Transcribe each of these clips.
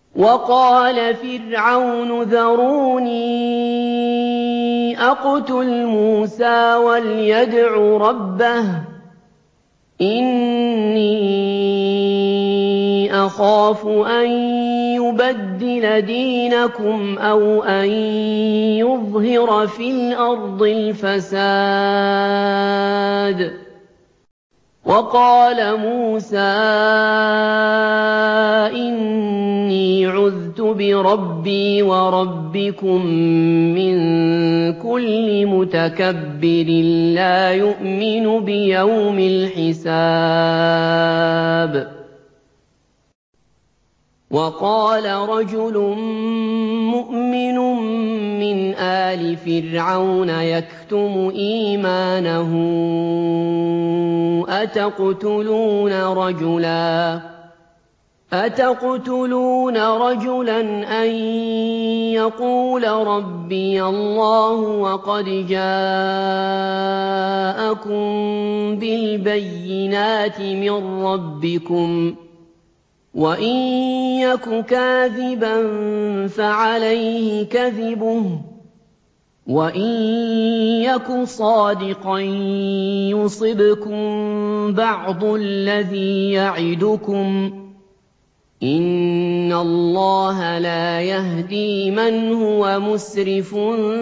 وقال فرعون ذروني أقتل موسى وليدع ربه إني أخاف أن يبدل دينكم أو أن يظهر في الأرض الفساد وقال موسى إني عذت بربي وربكم من كل متكبر لا يؤمن بيوم الحساب وقال رجل مؤمن من آل فرعون يكتم إيمانه أتقتلون رجلا أن يقول ربي الله وقد جاءكم بالبينات من ربكم وإن يك كاذبا فعليه كذبه وإن يك صادقا يصبكم بعض الذي يعدكم إن الله لا يهدي من هو مسرف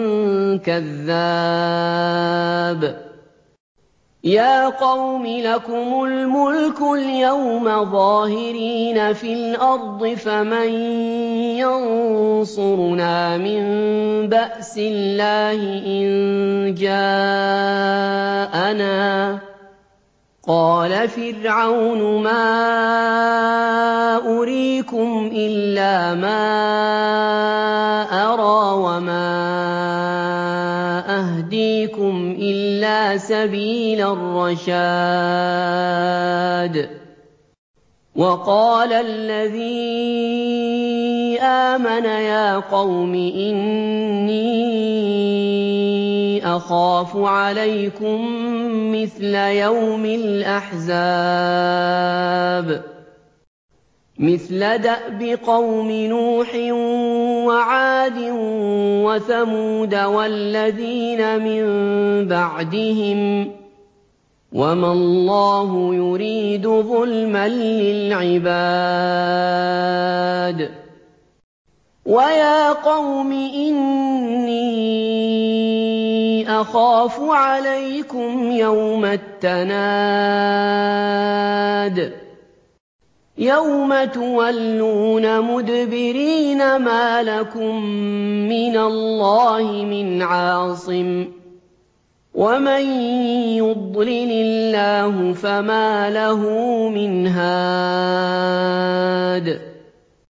كذاب يا قوم لكم الملك اليوم ظاهرين في الأرض فمن ينصرنا من بأس الله إن جاءنا قال فرعون ما أريكم إلا ما أرى وما أهديكم إلا سبيل الرشاد وقال الذي آمن يا قوم إني أخاف عليكم مثل يوم الأحزاب مثل دأب قوم نوح وعاد وثمود والذين من بعدهم وما الله يريد ظلما للعباد ويا قوم إني أخاف عليكم يوم التناد يوم تولون مدبرين ما لكم من الله من عاصم ومن يضلل الله فما له من هاد